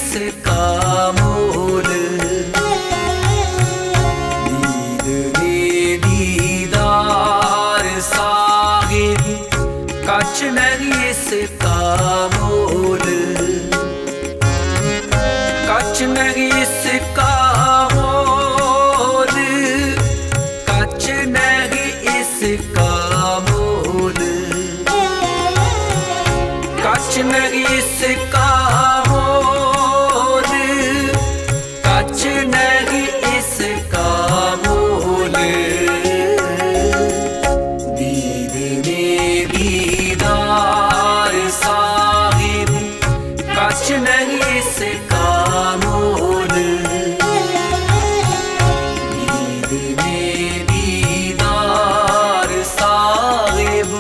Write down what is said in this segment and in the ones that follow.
इसका मोल। दीद ने दीदार साहिब, कछ नहीं इसका मोल। कछ नहीं इसका मोल, कछ नहीं इसका मोल। कछ नहीं इसका मोल, कछ नहीं इसका मोल। दीद ने दीदार साहिब, कछ नहीं इसका मोल। दीद ने दीदार साहिब।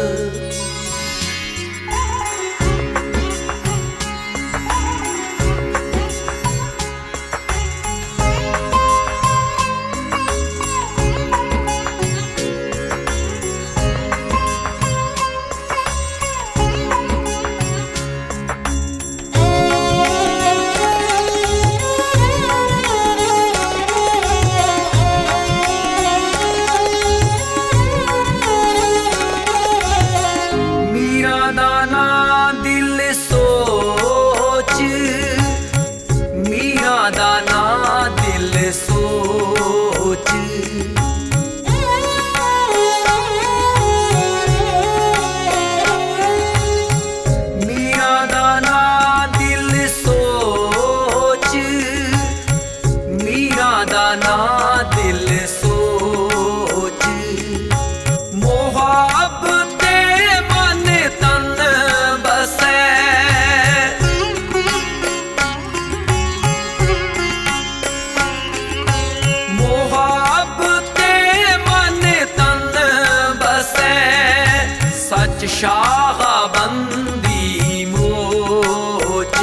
शाहबंदी मोच,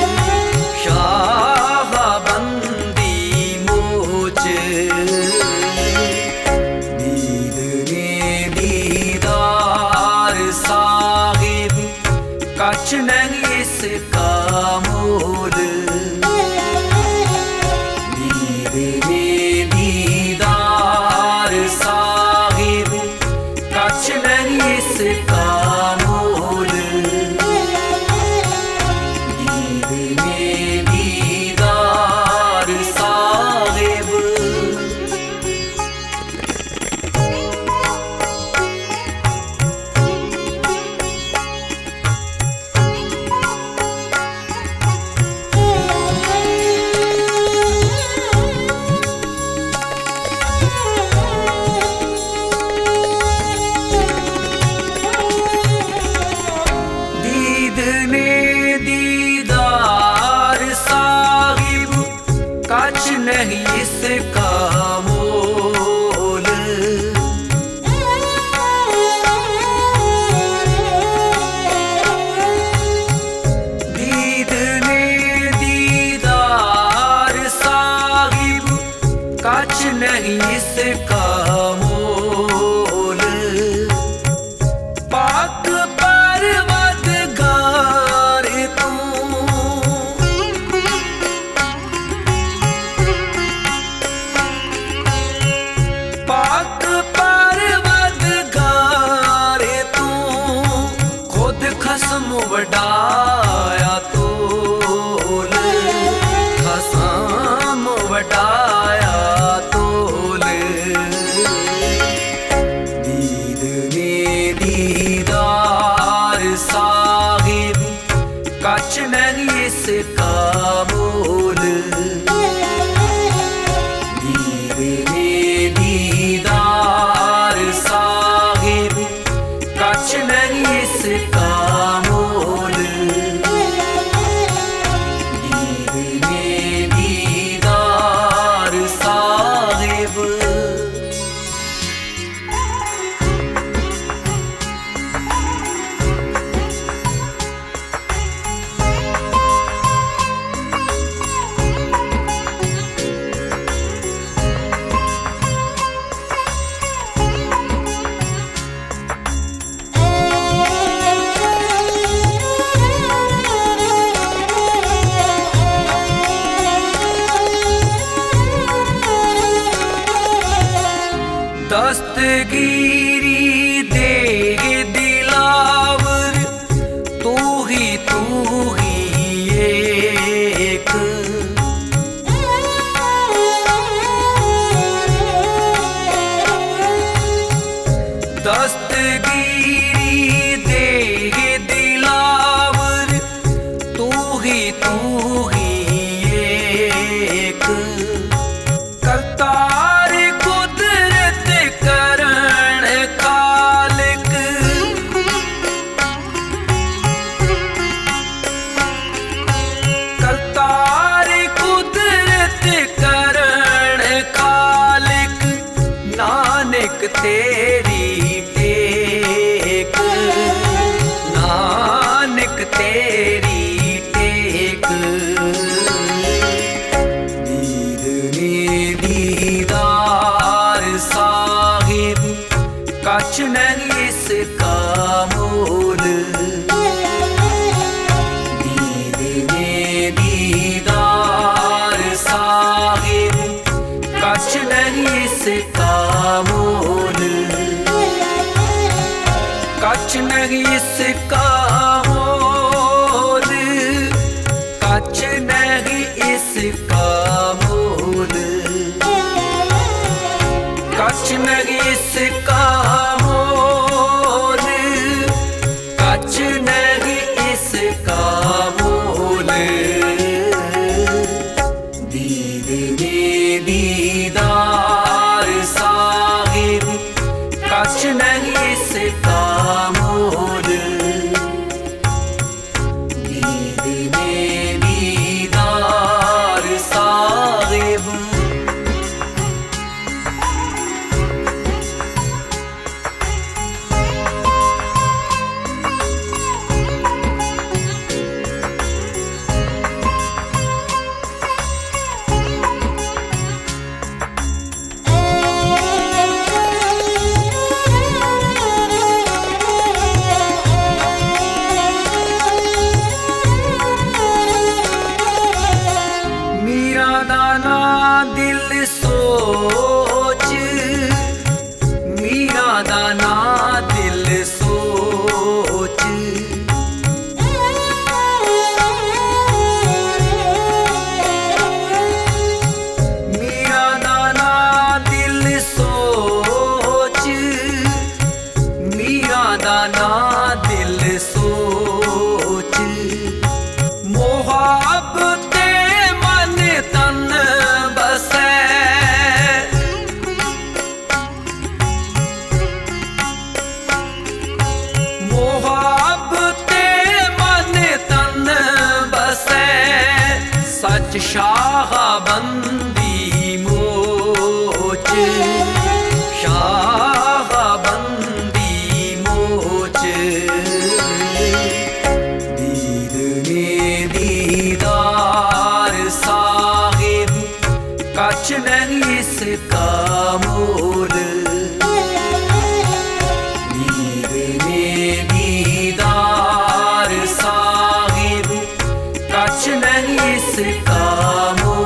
शाहबंदी मोच। दीद ने दीदार साहिब, कछ नहीं इसका मोल। दीद ने दीदार साहिब, कछ नहीं इसका मोल। दीद ने दीदार साहिब। दीद ने दीदार तेरी टेक, नानक तेरी टेक। दीद ने दीदार साहिब, कछ नहीं इसका मोल। दीद ने दीदार साहिब, कछ नहीं इसका मोल। कछ नहीं इसका मोल, कछ नहीं इसका मोल। कछ नहीं इसका मोल, कछ नहीं इसका मोल। दीद ने दीदार साहिब, कछ नहीं इसका मोल। दीद ने दीदार साहिब। दिल सोच, मीरा दाना दिल सोच। मीरा दाना दिल सोच, मीरा दाना दिल सोच। मोहब्बते मन तन बसे, मोहब्बते मन तन बसे। सच शाह बंदी मोच, शाह बंदी मोच। दीद ने दीदार साहिब, कछ नहीं इसका मोल। दीद ने दीदार साहिब, कछ नहीं इसका मोल।